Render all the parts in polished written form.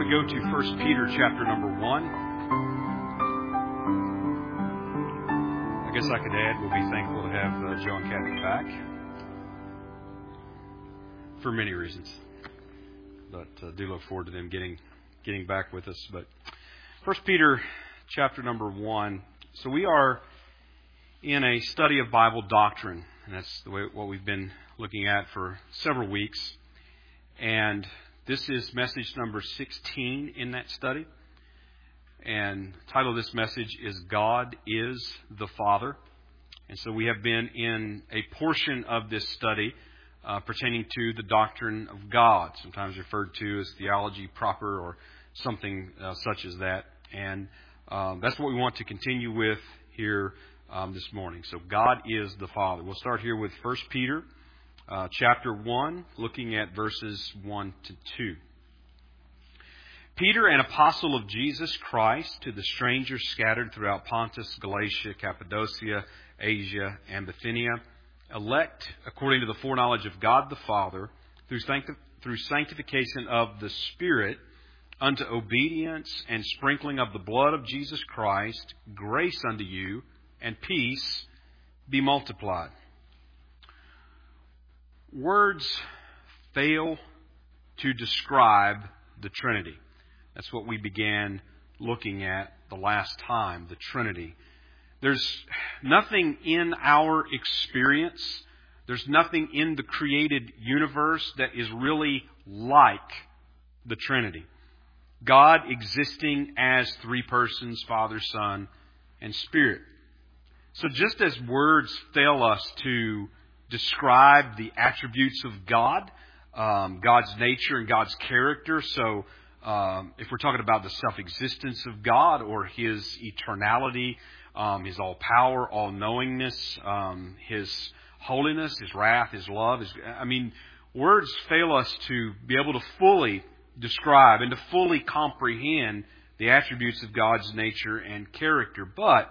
we go to 1 Peter chapter number 1. I guess I could add, we'll be thankful to have Joe and Kathy back for many reasons. But do look forward to them getting back with us. But 1 Peter chapter number 1. So we are in a study of Bible doctrine, and that's what we've been looking at for several weeks. And this is message number 16 in that study. And the title of this message is God is the Father. And so we have been in a portion of this study pertaining to the doctrine of God, sometimes referred to as theology proper or something such as that. And that's what we want to continue with here this morning. So God is the Father. We'll start here with 1 Peter chapter 1, looking at verses 1 to 2. Peter, an apostle of Jesus Christ, to the strangers scattered throughout Pontus, Galatia, Cappadocia, Asia, and Bithynia, elect according to the foreknowledge of God the Father, through sanctification of the Spirit, unto obedience and sprinkling of the blood of Jesus Christ, grace unto you and peace be multiplied. Words fail to describe the Trinity. That's what we began looking at the last time, the Trinity. There's nothing in our experience, there's nothing in the created universe that is really like the Trinity. God existing as three persons, Father, Son, and Spirit. So just as words fail us to describe the attributes of God, God's nature and God's character. So if we're talking about the self-existence of God or His eternality, His all-power, all-knowingness, His holiness, His wrath, His love, words fail us to be able to fully describe and to fully comprehend the attributes of God's nature and character. But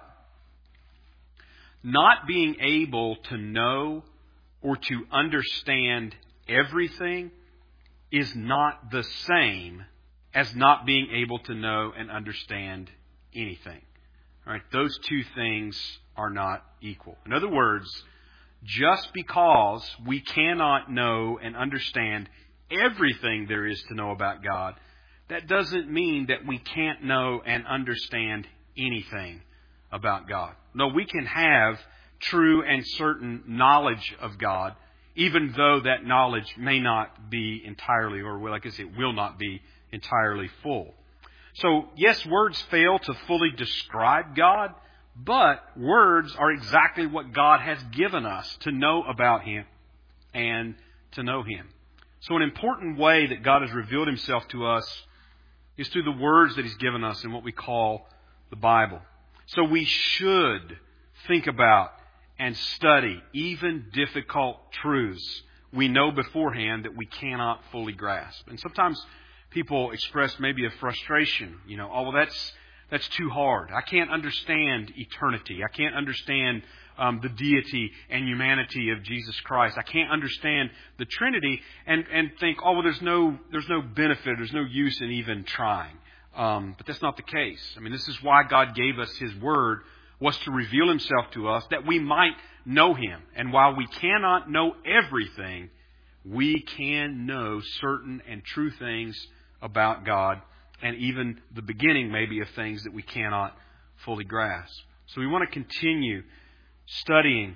not being able to know or to understand everything is not the same as not being able to know and understand anything. All right, those two things are not equal. In other words, just because we cannot know and understand everything there is to know about God, that doesn't mean that we can't know and understand anything about God. No, we can have true and certain knowledge of God, even though that knowledge may not be entirely, or like I said, will not be entirely full. So, yes, words fail to fully describe God, but words are exactly what God has given us to know about Him and to know Him. So an important way that God has revealed Himself to us is through the words that He's given us in what we call the Bible. So we should think about and study even difficult truths we know beforehand that we cannot fully grasp. And sometimes people express maybe a frustration, that's too hard. I can't understand eternity. I can't understand the deity and humanity of Jesus Christ. I can't understand the Trinity and think, there's no benefit, there's no use in even trying. But that's not the case. This is why God gave us His Word, was to reveal Himself to us that we might know Him. And while we cannot know everything, we can know certain and true things about God, and even the beginning maybe of things that we cannot fully grasp. So we want to continue studying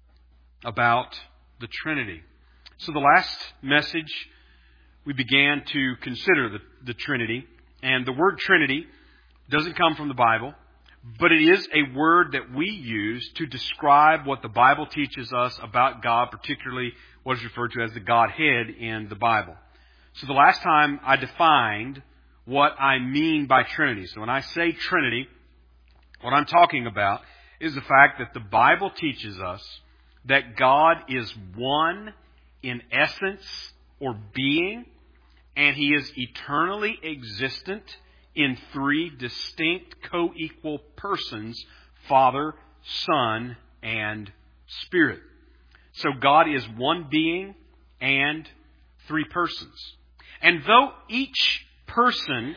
about the Trinity. So the last message, we began to consider the Trinity. And the word Trinity doesn't come from the Bible, but it is a word that we use to describe what the Bible teaches us about God, particularly what is referred to as the Godhead in the Bible. So the last time I defined what I mean by Trinity. So when I say Trinity, what I'm talking about is the fact that the Bible teaches us that God is one in essence or being, and He is eternally existent in three distinct co-equal persons, Father, Son, and Spirit. So God is one being and three persons. And though each person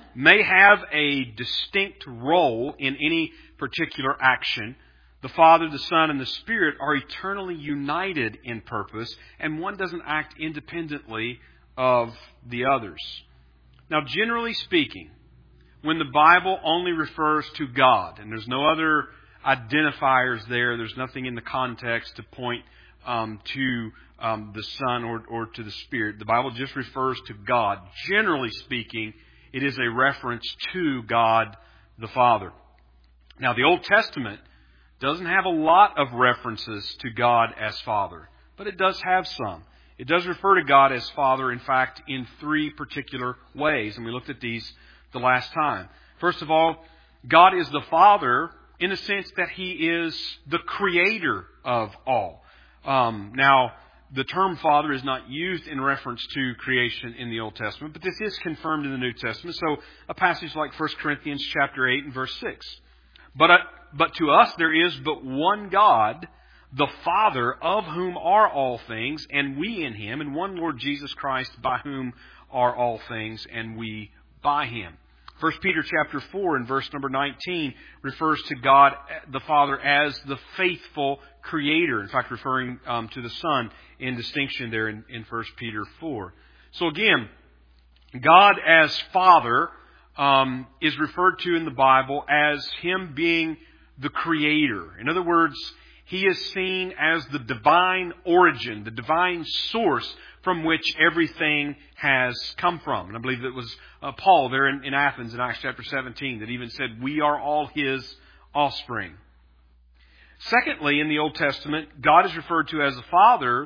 may have a distinct role in any particular action, the Father, the Son, and the Spirit are eternally united in purpose, and one doesn't act independently of the others. Now, generally speaking, when the Bible only refers to God, and there's no other identifiers there's nothing in the context to point to the Son or to the Spirit. The Bible just refers to God. Generally speaking, it is a reference to God the Father. Now, the Old Testament doesn't have a lot of references to God as Father, but it does have some. It does refer to God as Father, in fact, in three particular ways, and we looked at these the last time. First of all, God is the Father in the sense that He is the creator of all. Now, the term Father is not used in reference to creation in the Old Testament, but this is confirmed in the New Testament. So a passage like 1 Corinthians chapter 8 and verse 6. But to us there is but one God, the Father, of whom are all things, and we in Him, and one Lord Jesus Christ, by whom are all things, and we by Him. 1 Peter chapter 4 and verse number 19 refers to God the Father as the faithful Creator. In fact, referring to the Son in distinction there in 1 Peter 4. So again, God as Father is referred to in the Bible as Him being the Creator. In other words, He is seen as the divine origin, the divine source from which everything has come from. And I believe it was Paul there in Athens in Acts chapter 17 that even said, we are all His offspring. Secondly, in the Old Testament, God is referred to as the Father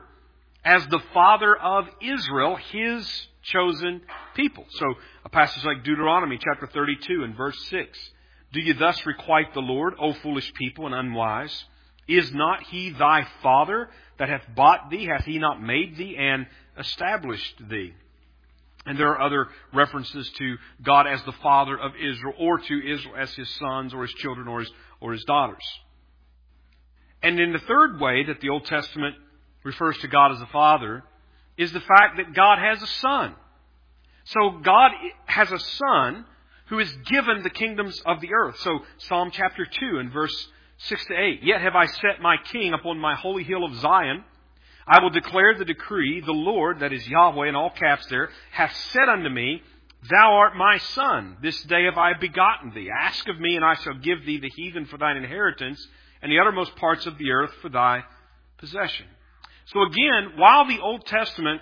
of Israel, His chosen people. So a passage like Deuteronomy chapter 32 and verse 6. Do you thus requite the Lord, O foolish people and unwise? Is not He thy Father that hath bought thee? Hath He not made thee and established thee? And there are other references to God as the Father of Israel, or to Israel as His sons or His children or His daughters. And in the third way that the Old Testament refers to God as a Father is the fact that God has a Son. So God has a Son who is given the kingdoms of the earth. So Psalm chapter 2 and verse 6 to 8. Yet have I set my King upon my holy hill of Zion. I will declare the decree. The Lord, that is Yahweh in all caps there, hath said unto me, Thou art my Son. This day have I begotten thee. Ask of me, and I shall give thee the heathen for thine inheritance, and the uttermost parts of the earth for thy possession. So again, while the Old Testament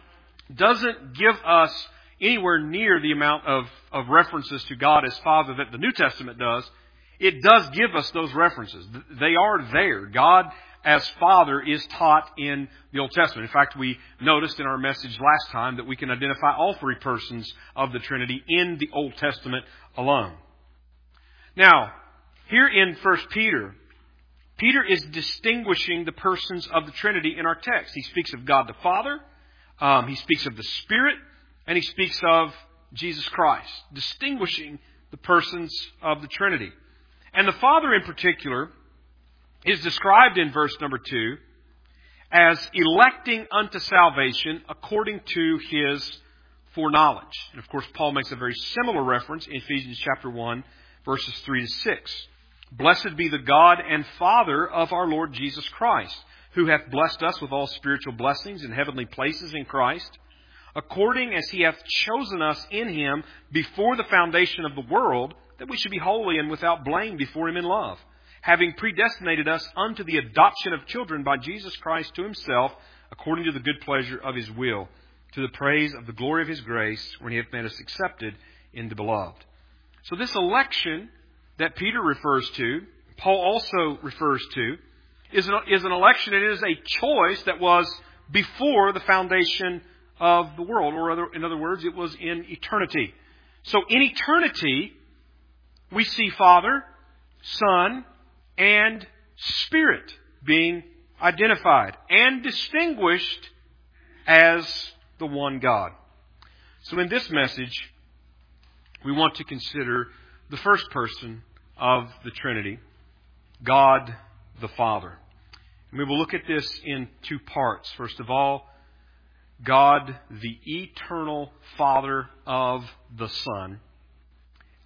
doesn't give us anywhere near the amount of references to God as Father that the New Testament does, it does give us those references. They are there. God as Father is taught in the Old Testament. In fact, we noticed in our message last time that we can identify all three persons of the Trinity in the Old Testament alone. Now, here in 1 Peter, Peter is distinguishing the persons of the Trinity in our text. He speaks of God the Father, he speaks of the Spirit, and he speaks of Jesus Christ, distinguishing the persons of the Trinity. And the Father in particular is described in verse number 2 as electing unto salvation according to His foreknowledge. And of course, Paul makes a very similar reference in Ephesians chapter 1, verses 3 to 6. Blessed be the God and Father of our Lord Jesus Christ, who hath blessed us with all spiritual blessings in heavenly places in Christ, according as He hath chosen us in Him before the foundation of the world, that we should be holy and without blame before Him in love, having predestinated us unto the adoption of children by Jesus Christ to Himself, according to the good pleasure of His will, to the praise of the glory of His grace, when He hath made us accepted in the Beloved. So this election that Peter refers to, Paul also refers to, is an election. It is a choice that was before the foundation of the world, or in other words, it was in eternity. So in eternity, we see Father, Son, and Spirit being identified and distinguished as the one God. So in this message, we want to consider the first person of the Trinity, God the Father. And we will look at this in two parts. First of all, God the eternal Father of the Son.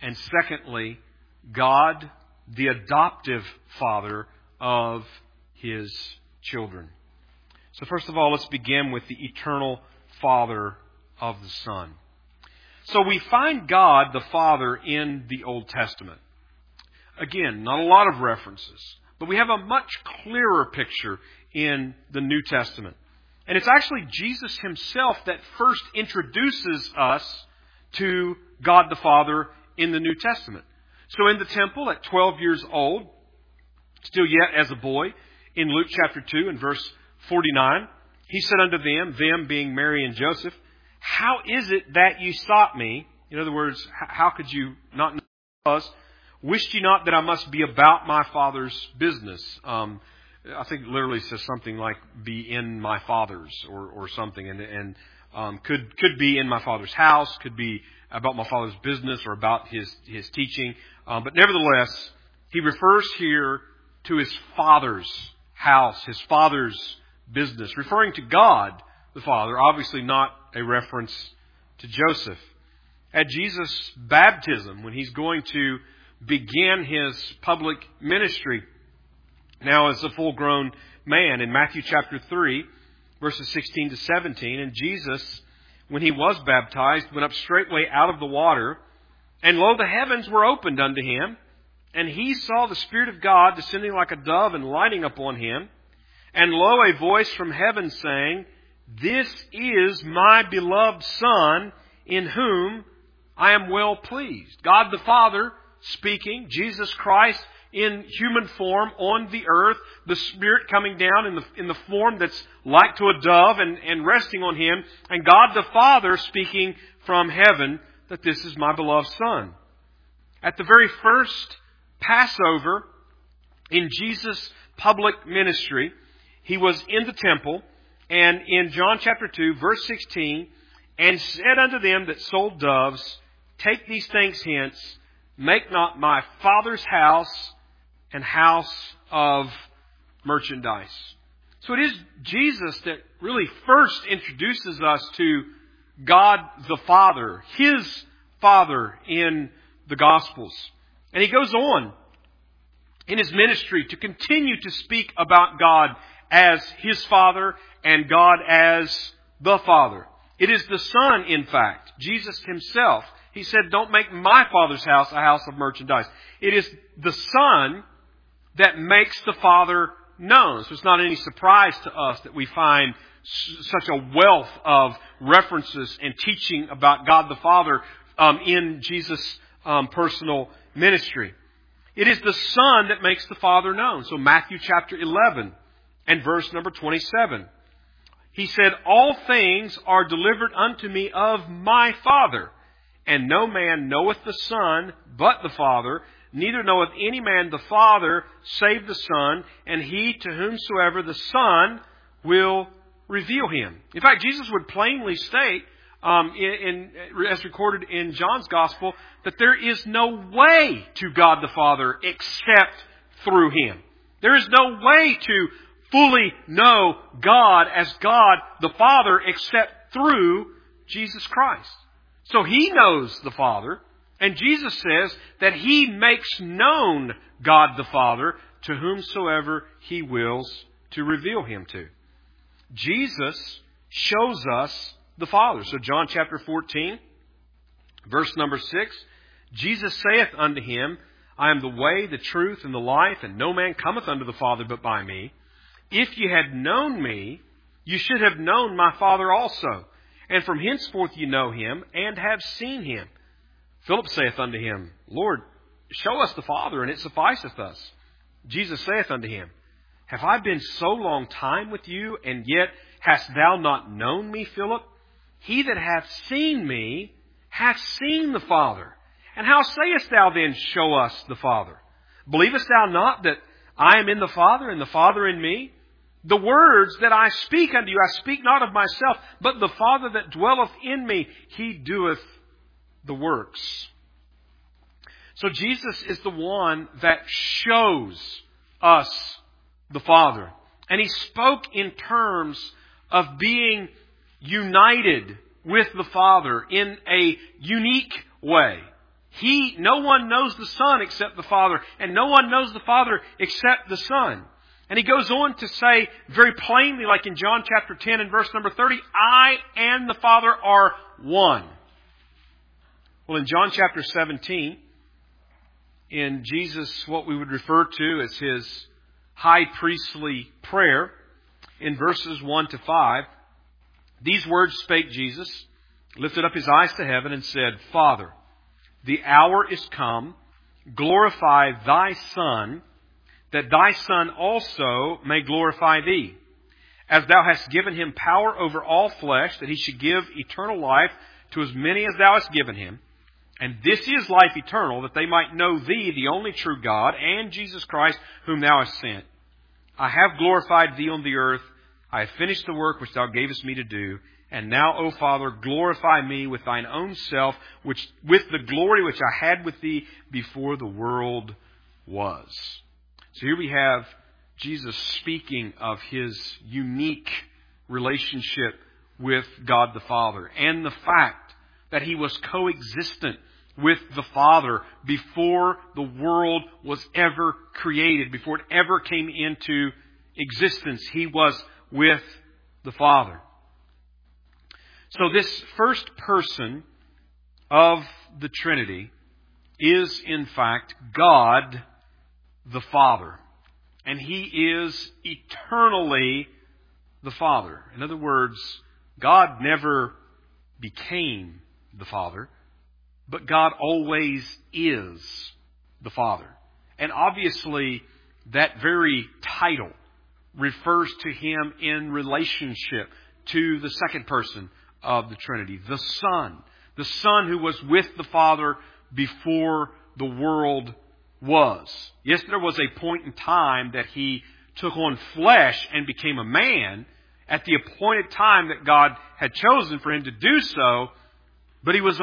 And secondly, God, the adoptive Father of His children. So first of all, let's begin with the eternal Father of the Son. So we find God the Father in the Old Testament. Again, not a lot of references, but we have a much clearer picture in the New Testament. And it's actually Jesus Himself that first introduces us to God the Father in the New Testament. So in the temple at 12 years old, still yet as a boy, in Luke chapter 2 and verse 49, He said unto them being Mary and Joseph, how is it that you sought me? In other words, how could you not know us? Wished ye not that I must be about my Father's business? I think it literally says something like be in my Father's or something. And could be in my Father's house, could be about my Father's business or about His teaching. But nevertheless, He refers here to His Father's house, His Father's business, referring to God the Father, obviously not a reference to Joseph. At Jesus' baptism, when He's going to begin His public ministry, now as a full-grown man, in Matthew chapter 3, verses 16 to 17, and Jesus, when He was baptized, went up straightway out of the water, and lo, the heavens were opened unto Him, and He saw the Spirit of God descending like a dove and lighting upon Him, and lo, a voice from heaven saying, This is my beloved Son, in whom I am well pleased. God the Father speaking, Jesus Christ in human form on the earth, the Spirit coming down in the form that's like to a dove and resting on Him, and God the Father speaking from heaven that this is my beloved Son. At the very first Passover in Jesus' public ministry, He was in the temple, and in John chapter 2, verse 16, and said unto them that sold doves, Take these things hence, make not my Father's house an house of merchandise. So it is Jesus that really first introduces us to God the Father, His Father in the Gospels. And He goes on in His ministry to continue to speak about God as His Father and God as the Father. It is the Son, in fact, Jesus Himself. He said, Don't make my Father's house a house of merchandise. It is the Son that makes the Father known. So it's not any surprise to us that we find such a wealth of references and teaching about God the Father in Jesus' personal ministry. It is the Son that makes the Father known. So Matthew chapter 11 and verse number 27. He said, All things are delivered unto me of my Father, and no man knoweth the Son but the Father, neither knoweth any man the Father save the Son, and he to whomsoever the Son will reveal Him. In fact, Jesus would plainly state, as recorded in John's Gospel, that there is no way to God the Father except through Him. There is no way to fully know God as God the Father except through Jesus Christ. So He knows the Father, and Jesus says that He makes known God the Father to whomsoever He wills to reveal Him to. Jesus shows us the Father. So John chapter 14, verse number 6, Jesus saith unto him, I am the way, the truth, and the life, and no man cometh unto the Father but by me. If ye had known me, you should have known my Father also. And from henceforth ye know Him, and have seen Him. Philip saith unto Him, Lord, show us the Father, and it sufficeth us. Jesus saith unto him, Have I been so long time with you, and yet hast thou not known me, Philip? He that hath seen me hath seen the Father. And how sayest thou then, Show us the Father? Believest thou not that I am in the Father, and the Father in me? The words that I speak unto you, I speak not of myself, but the Father that dwelleth in me, He doeth the works. So Jesus is the one that shows us the Father. And He spoke in terms of being united with the Father in a unique way. No one knows the Son except the Father, and no one knows the Father except the Son. And he goes on to say very plainly, like in John chapter 10 and verse number 30, I and the Father are one. Well, in John chapter 17, in Jesus, what we would refer to as His high priestly prayer, in verses 1 to 5, these words spake Jesus, lifted up His eyes to heaven, and said, Father, the hour is come, glorify Thy Son, that Thy Son also may glorify Thee, as Thou hast given Him power over all flesh, that He should give eternal life to as many as Thou hast given Him. And this is life eternal, that they might know Thee, the only true God, and Jesus Christ, whom Thou hast sent. I have glorified Thee on the earth. I have finished the work which Thou gavest me to do. And now, O Father, glorify me with Thine own self, with the glory which I had with Thee before the world was. So here we have Jesus speaking of His unique relationship with God the Father, and the fact that He was coexistent with the Father before the world was ever created, before it ever came into existence. He was with the Father. So this first person of the Trinity is, in fact, God the Father. And He is eternally the Father. In other words, God never became the Father, but God always is the Father. And obviously, that very title refers to Him in relationship to the second person of the Trinity, the Son. The Son who was with the Father before the world was. Yes, there was a point in time that He took on flesh and became a man at the appointed time that God had chosen for Him to do so. But He's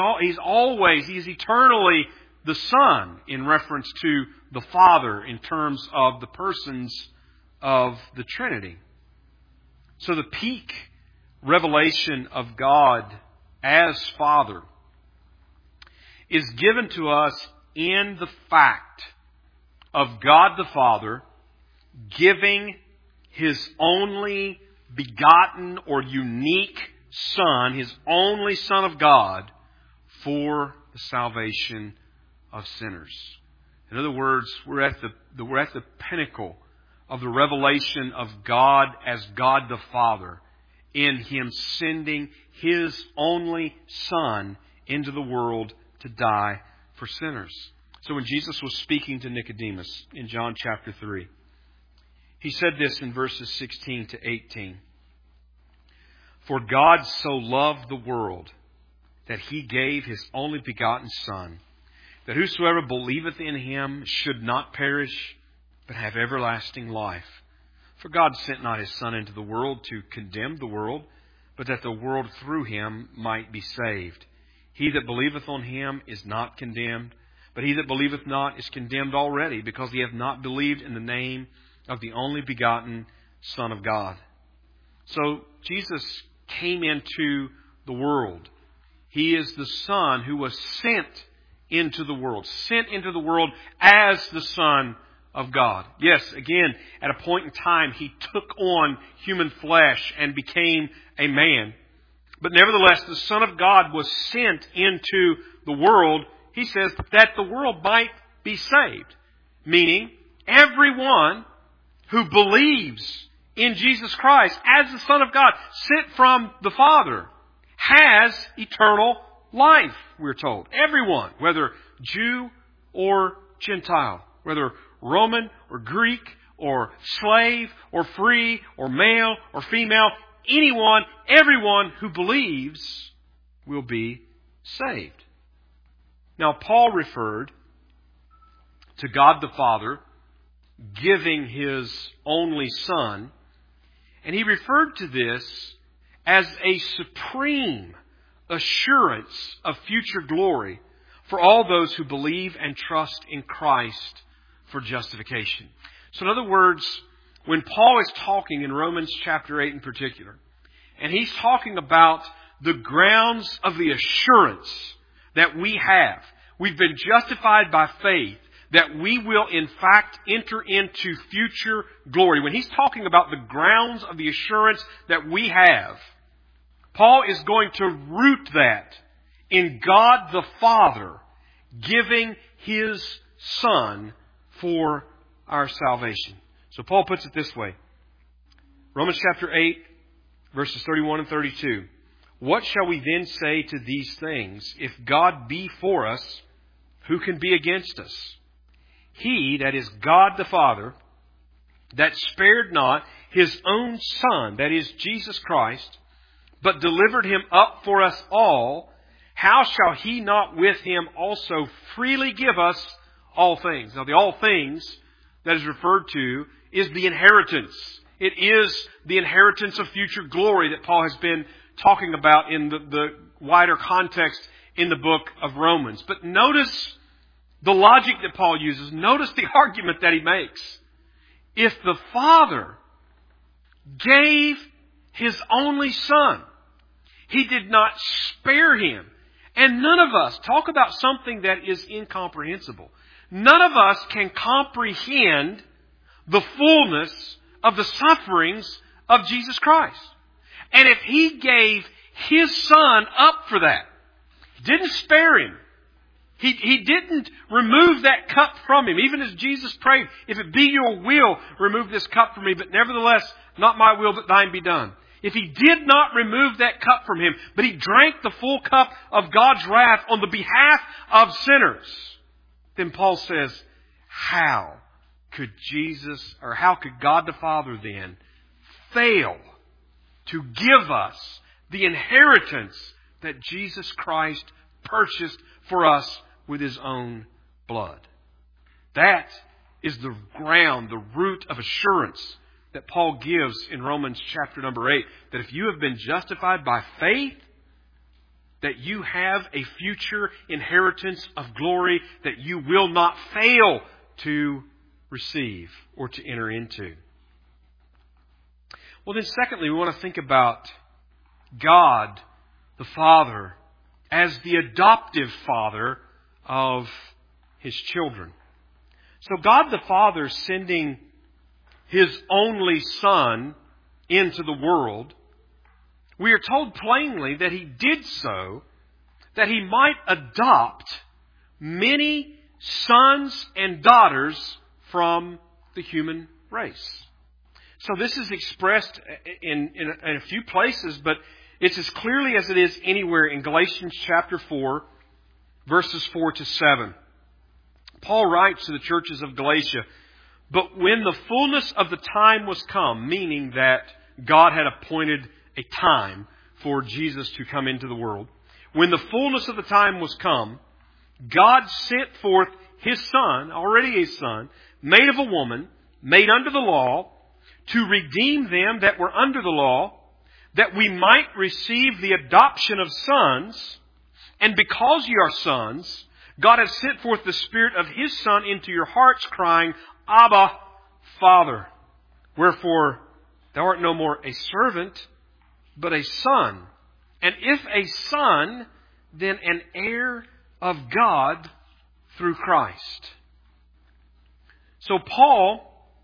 eternally the Son in reference to the Father in terms of the persons of the Trinity. So the peak revelation of God as Father is given to us in the fact of God the Father giving His only begotten or unique Son, His only Son of God, for the salvation of sinners. In other words, we're at the pinnacle of the revelation of God as God the Father, in Him sending His only Son into the world to die for sinners. So when Jesus was speaking to Nicodemus in John chapter 3, He said this in verses 16 to 18. For God so loved the world that He gave His only begotten Son, that whosoever believeth in Him should not perish, but have everlasting life. For God sent not His Son into the world to condemn the world, but that the world through Him might be saved. He that believeth on Him is not condemned, but he that believeth not is condemned already, because he hath not believed in the name of the only begotten Son of God. So Jesus came into the world. He is the Son who was sent into the world as the Son of God. Yes, again, at a point in time, He took on human flesh and became a man. But nevertheless, the Son of God was sent into the world, He says, that the world might be saved. Meaning, everyone who believes in Jesus Christ as the Son of God, sent from the Father, has eternal life, we're told. Everyone, whether Jew or Gentile, whether Roman or Greek or slave or free or male or female, anyone, everyone who believes will be saved. Now, Paul referred to God the Father giving His only Son, and he referred to this as a supreme assurance of future glory for all those who believe and trust in Christ for justification. So in other words, when Paul is talking in Romans chapter 8 in particular, and he's talking about the grounds of the assurance that we have We've been justified by faith that we will in fact enter into future glory. When he's talking about the grounds of the assurance that we have, Paul is going to root that in God the Father giving His Son for our salvation. So Paul puts it this way. Romans chapter 8, verses 31 and 32. What shall we then say to these things? If God be for us, who can be against us? He, that is God the Father, that spared not His own Son, that is Jesus Christ, but delivered Him up for us all, how shall He not with Him also freely give us all things? Now the all things that is referred to is the inheritance. It is the inheritance of future glory that Paul has been talking about in the wider context in the book of Romans. But notice the logic that Paul uses. Notice the argument that he makes. If the Father gave His only Son, He did not spare Him. And none of us, talk about something that is incomprehensible. None of us can comprehend the fullness of the sufferings of Jesus Christ. And if He gave His Son up for that, didn't spare Him, He didn't remove that cup from Him, even as Jesus prayed, if it be your will, remove this cup from me, but nevertheless, not my will, but thine be done. If He did not remove that cup from Him, but He drank the full cup of God's wrath on the behalf of sinners, then Paul says, how could God the Father then fail to give us the inheritance that Jesus Christ purchased for us with His own blood? That is the ground, the root of assurance that Paul gives in Romans chapter number 8. That if you have been justified by faith, that you have a future inheritance of glory that you will not fail to receive or to enter into. Well, then secondly, we want to think about God the Father as the adoptive Father of His children. So God the Father sending His only Son into the world, we are told plainly that He did so that He might adopt many sons and daughters from the human race. So this is expressed in a few places, but it's as clearly as it is anywhere in Galatians chapter 4, verses 4 to 7. Paul writes to the churches of Galatia, but when the fullness of the time was come, meaning that God had appointed a time for Jesus to come into the world, when the fullness of the time was come, God sent forth His Son, already a Son, made of a woman, made under the law, to redeem them that were under the law, that we might receive the adoption of sons. And because ye are sons, God hath sent forth the Spirit of His Son into your hearts, crying, Abba, Father. Wherefore, thou art no more a servant, but a son. And if a son, then an heir of God through Christ. So Paul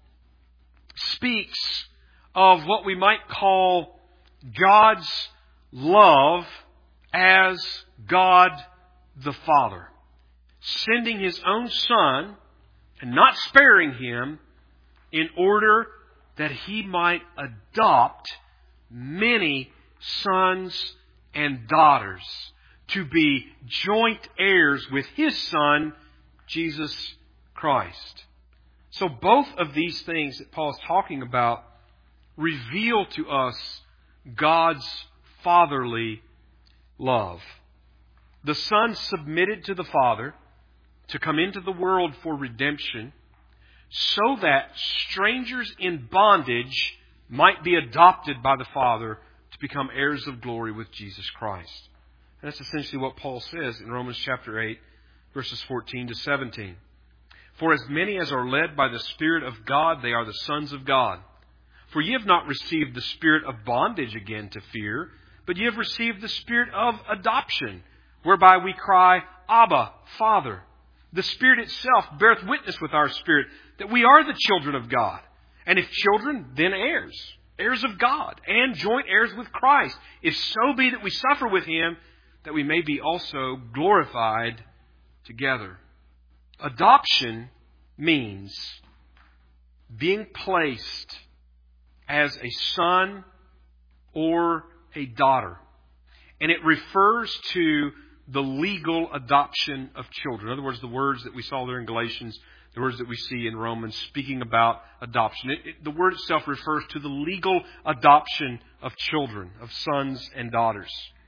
speaks of what we might call God's love as God the Father, sending His own Son and not sparing Him in order that He might adopt many sons and daughters to be joint heirs with His Son, Jesus Christ. So both of these things that Paul is talking about reveal to us God's fatherly love. The Son submitted to the Father to come into the world for redemption so that strangers in bondage might be adopted by the Father to become heirs of glory with Jesus Christ. And that's essentially what Paul says in Romans chapter 8, verses 14 to 17. For as many as are led by the Spirit of God, they are the sons of God. For ye have not received the spirit of bondage again to fear, but ye have received the Spirit of adoption, whereby we cry, Abba, Father. The Spirit itself beareth witness with our spirit that we are the children of God. And if children, then heirs. Heirs of God, and joint heirs with Christ, if so be that we suffer with Him, that we may be also glorified together. Adoption means being placed as a son or a daughter. And it refers to the legal adoption of children. In other words, the words that we saw there in Galatians, the words that we see in Romans speaking about adoption. The word itself refers to the legal adoption of children, of sons and daughters.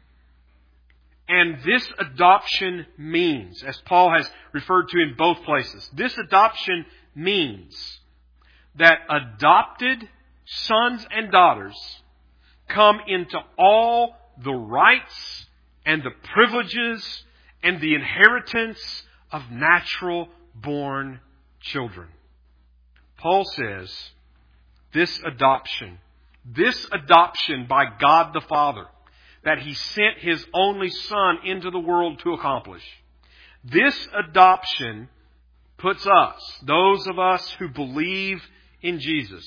And this adoption means, as Paul has referred to in both places, this adoption means that adopted sons and daughters come into all the rights and the privileges and the inheritance of natural born children. Paul says this adoption by God the Father, that He sent His only Son into the world to accomplish. This adoption puts us, those of us who believe in Jesus,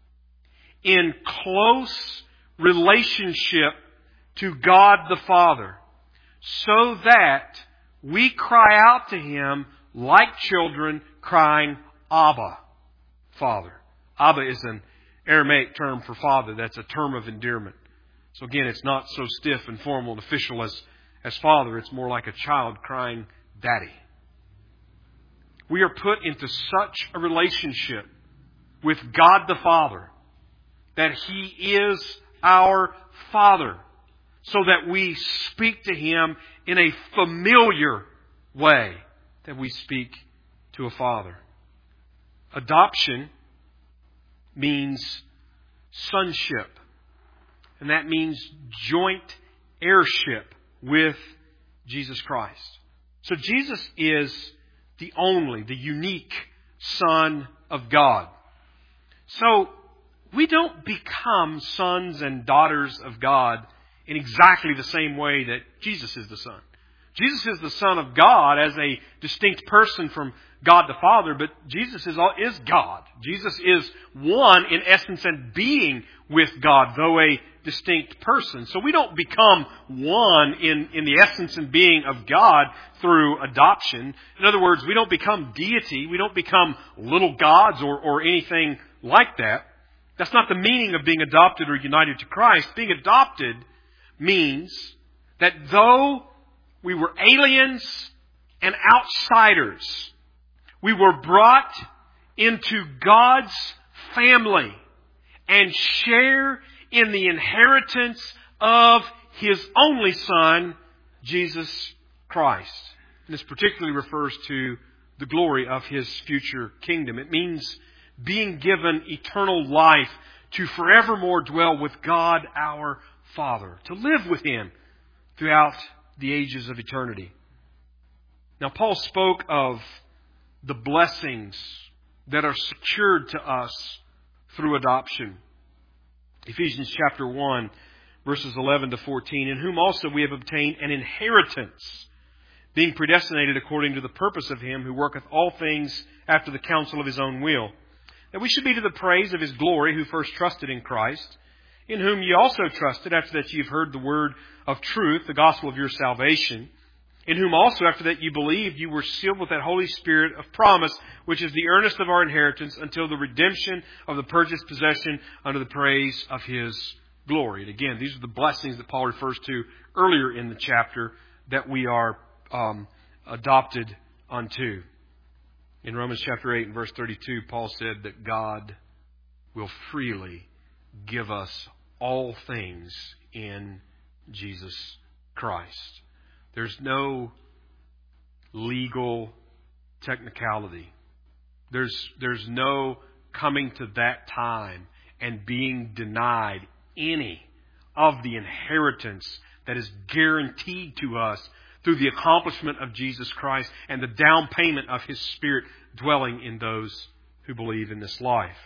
in close relationship to God the Father, so that we cry out to Him like children crying, Abba, Father. Abba is an Aramaic term for father. That's a term of endearment. So again, it's not so stiff and formal and official as father. It's more like a child crying, Daddy. We are put into such a relationship with God the Father that He is our Father, so that we speak to Him in a familiar way that we speak to a father. Adoption means sonship. And that means joint heirship with Jesus Christ. So Jesus is the unique Son of God. So we don't become sons and daughters of God in exactly the same way that Jesus is the Son. Jesus is the Son of God as a distinct person from God the Father, but Jesus is God. Jesus is one in essence and being with God, though a distinct person. So we don't become one in the essence and being of God through adoption. In other words, we don't become deity. We don't become little gods or anything like that. That's not the meaning of being adopted or united to Christ. Being adopted means that though we were aliens and outsiders, we were brought into God's family and share in the inheritance of His only Son, Jesus Christ. And this particularly refers to the glory of His future kingdom. It means being given eternal life to forevermore dwell with God our Father, to live with Him throughout the ages of eternity. Now, Paul spoke of the blessings that are secured to us through adoption. Ephesians chapter 1, verses 11 to 14, in whom also we have obtained an inheritance, being predestinated according to the purpose of Him who worketh all things after the counsel of His own will, that we should be to the praise of His glory, who first trusted in Christ, in whom ye also trusted, after that ye have heard the word of truth, the gospel of your salvation, in whom also after that ye believed, you were sealed with that Holy Spirit of promise, which is the earnest of our inheritance, until the redemption of the purchased possession unto the praise of His glory. And again, these are the blessings that Paul refers to earlier in the chapter that we are adopted unto. In Romans chapter 8 and verse 32, Paul said that God will freely give us all things in Jesus Christ. There's no legal technicality. There's no coming to that time and being denied any of the inheritance that is guaranteed to us through the accomplishment of Jesus Christ and the down payment of His Spirit dwelling in those who believe in this life.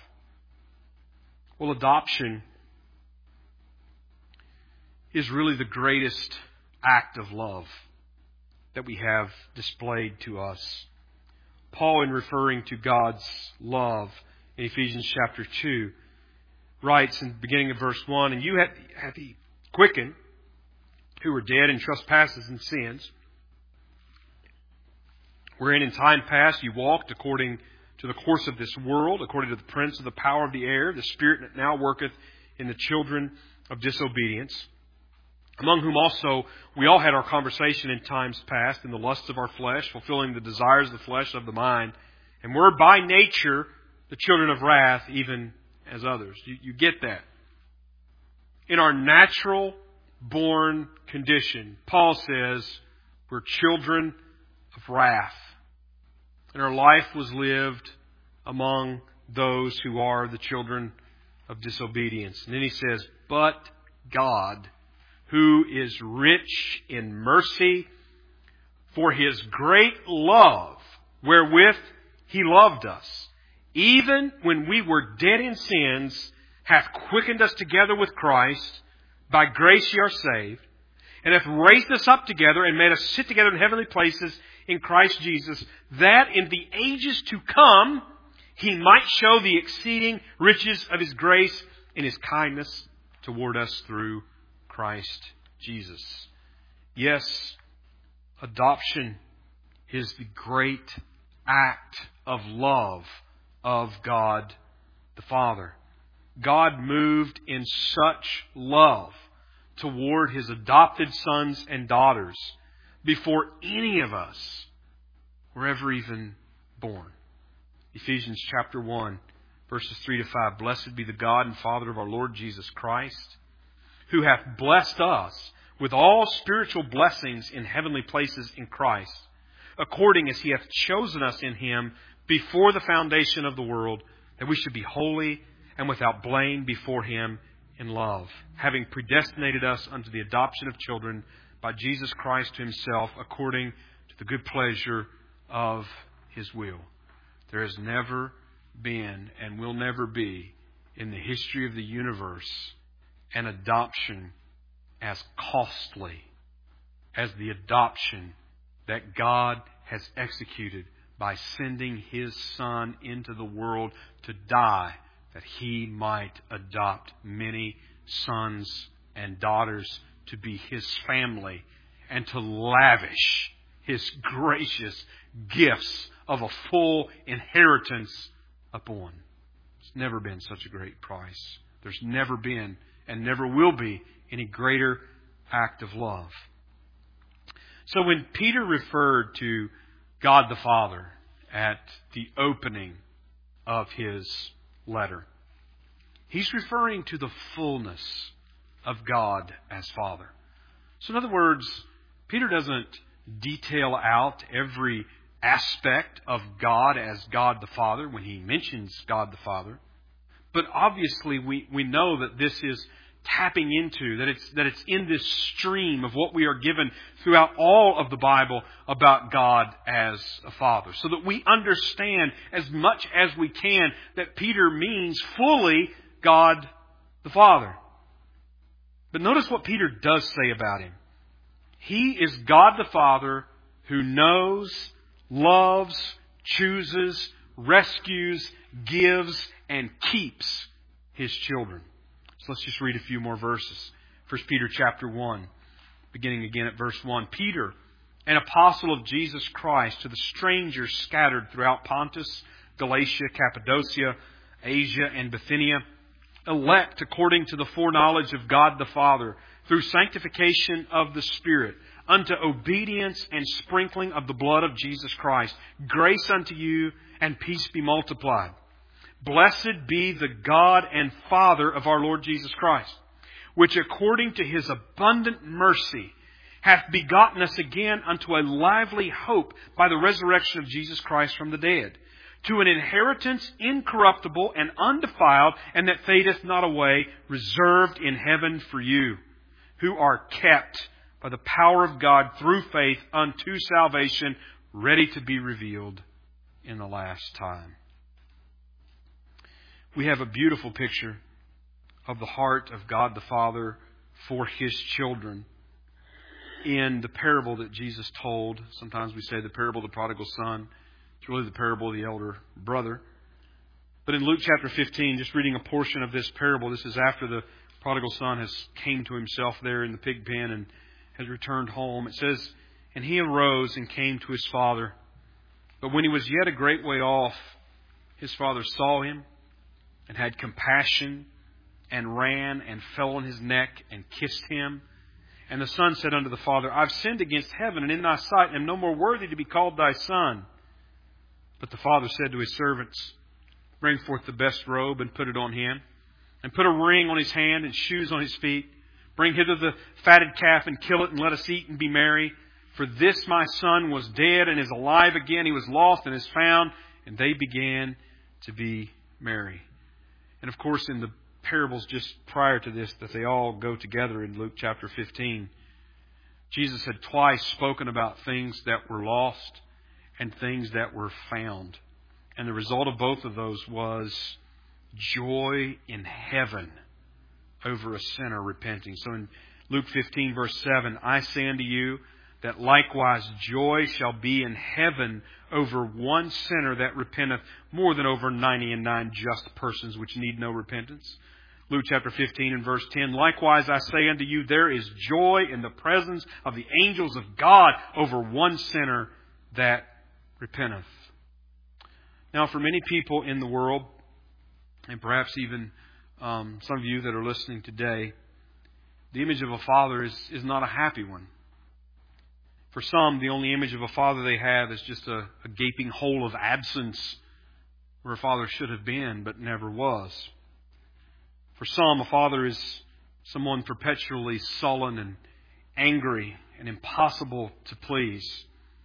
Well, adoption is really the greatest act of love. that we have displayed to us. Paul, in referring to God's love in Ephesians chapter 2, writes in the beginning of verse 1, "And you hath He quickened, who were dead in trespasses and sins, wherein in time past you walked according to the course of this world, according to the prince of the power of the air, the spirit that now worketh in the children of disobedience, among whom also we all had our conversation in times past, in the lusts of our flesh, fulfilling the desires of the flesh and of the mind, and were by nature the children of wrath, even as others." You get that. In our natural born condition, Paul says we're children of wrath. And our life was lived among those who are the children of disobedience. And then he says, "But God, who is rich in mercy, for His great love wherewith He loved us, even when we were dead in sins, hath quickened us together with Christ. By grace ye are saved, and hath raised us up together and made us sit together in heavenly places in Christ Jesus, that in the ages to come He might show the exceeding riches of His grace in His kindness toward us through Christ Jesus." Yes, adoption is the great act of love of God the Father. God moved in such love toward His adopted sons and daughters before any of us were ever even born. Ephesians chapter 1, verses 3 to 5. "Blessed be the God and Father of our Lord Jesus Christ, who hath blessed us with all spiritual blessings in heavenly places in Christ, according as He hath chosen us in Him before the foundation of the world, that we should be holy and without blame before Him in love, having predestinated us unto the adoption of children by Jesus Christ to Himself, according to the good pleasure of His will." There has never been and will never be in the history of the universe an adoption as costly as the adoption that God has executed by sending His Son into the world to die, that He might adopt many sons and daughters to be His family and to lavish His gracious gifts of a full inheritance upon. There's never been such a great price. There's never been and never will be any greater act of love. So when Peter referred to God the Father at the opening of his letter, he's referring to the fullness of God as Father. So in other words, Peter doesn't detail out every aspect of God as God the Father when he mentions God the Father. But obviously we know that this is tapping into, that it's in this stream of what we are given throughout all of the Bible about God as a Father. So that we understand as much as we can that Peter means fully God the Father. But notice what Peter does say about Him. He is God the Father who knows, loves, chooses, rescues, gives, and keeps His children. So let's just read a few more verses. 1 Peter chapter 1, beginning again at verse 1. "Peter, an apostle of Jesus Christ, to the strangers scattered throughout Pontus, Galatia, Cappadocia, Asia, and Bithynia, elect according to the foreknowledge of God the Father, through sanctification of the Spirit, unto obedience and sprinkling of the blood of Jesus Christ. Grace unto you and peace be multiplied. Blessed be the God and Father of our Lord Jesus Christ, which according to His abundant mercy hath begotten us again unto a lively hope by the resurrection of Jesus Christ from the dead, to an inheritance incorruptible and undefiled, and that fadeth not away, reserved in heaven for you, who are kept by the power of God through faith unto salvation, ready to be revealed in the last time." We have a beautiful picture of the heart of God the Father for His children in the parable that Jesus told. Sometimes we say the parable of the prodigal son. It's really the parable of the elder brother. But in Luke chapter 15, just reading a portion of this parable, this is after the prodigal son has came to himself there in the pig pen and has returned home. It says, "And he arose and came to his father. But when he was yet a great way off, his father saw him and had compassion and ran and fell on his neck and kissed him. And the son said unto the father, I've sinned against heaven and in thy sight, and am no more worthy to be called thy son. But the father said to his servants, Bring forth the best robe and put it on him, and put a ring on his hand and shoes on his feet. Bring hither the fatted calf and kill it, and let us eat and be merry. For this my son was dead and is alive again. He was lost and is found. And they began to be merry." And of course, in the parables just prior to this, that they all go together in Luke chapter 15, Jesus had twice spoken about things that were lost and things that were found. And the result of both of those was joy in heaven over a sinner repenting. So in Luke 15 verse 7, "I say unto you that likewise joy shall be in heaven over one sinner that repenteth more than over 99 just persons which need no repentance." Luke chapter 15 and verse 10, "Likewise I say unto you, there is joy in the presence of the angels of God over one sinner that repenteth." Now, for many people in the world, and perhaps even some of you that are listening today, the image of a father is not a happy one. For some, the only image of a father they have is just a gaping hole of absence where a father should have been but never was. For some, a father is someone perpetually sullen and angry and impossible to please.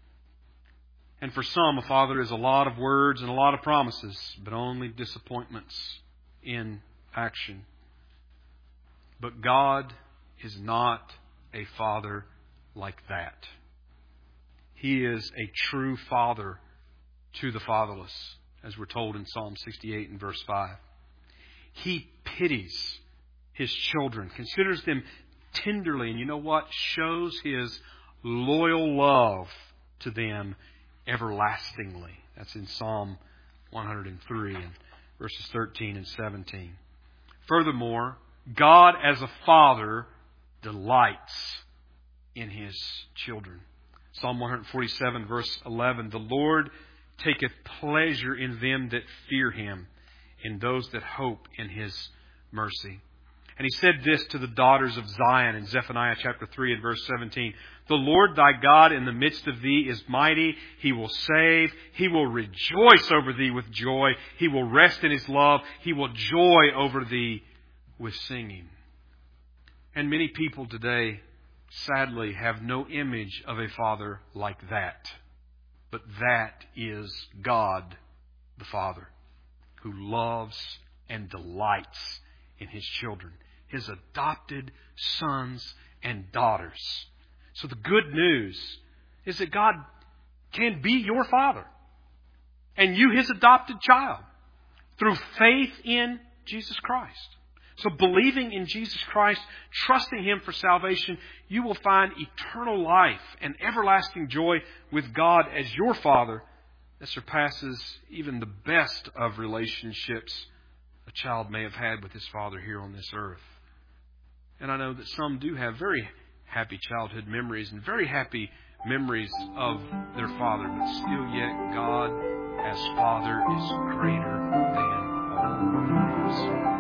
And for some, a father is a lot of words and a lot of promises, but only disappointments in action. But God is not a father like that. He is a true father to the fatherless, as we're told in Psalm 68 and verse 5. He pities His children, considers them tenderly, and you know what? Shows His loyal love to them everlastingly. That's in Psalm 103 and verses 13 and 17. Furthermore, God as a father delights in His children. Psalm 147 verse 11, "The Lord taketh pleasure in them that fear Him, in those that hope in His mercy." And He said this to the daughters of Zion in Zephaniah chapter 3 and verse 17, "The Lord thy God in the midst of thee is mighty. He will save. He will rejoice over thee with joy. He will rest in His love. He will joy over thee with singing." And many people today, sadly, have no image of a father like that. But that is God the Father, who loves and delights in His children, His adopted sons and daughters. So the good news is that God can be your Father and you His adopted child through faith in Jesus Christ. So believing in Jesus Christ, trusting Him for salvation, you will find eternal life and everlasting joy with God as your Father that surpasses even the best of relationships a child may have had with his father here on this earth. And I know that some do have very happy childhood memories and very happy memories of their father, but still yet God as Father is greater than all others.